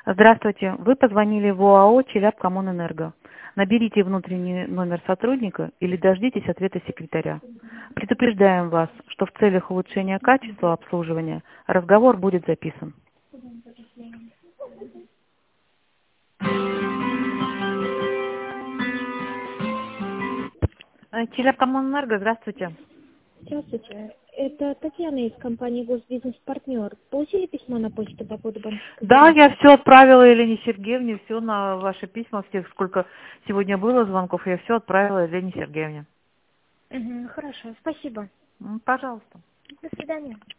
Здравствуйте. Вы позвонили в ОАО «Челябкоммунэнерго». Наберите внутренний номер сотрудника или дождитесь ответа секретаря. Предупреждаем вас, что в целях улучшения качества обслуживания разговор будет записан. Челябкоммунэнерго, здравствуйте. Здравствуйте. Это Татьяна из компании «Госбизнес-партнер». Получили письмо на почту по поводу банковской Да, я гарантии? все отправила Елене Сергеевне, все на ваши письма, всех, сколько сегодня было звонков, я все отправила Елене Сергеевне. Хорошо, спасибо. Пожалуйста. До свидания.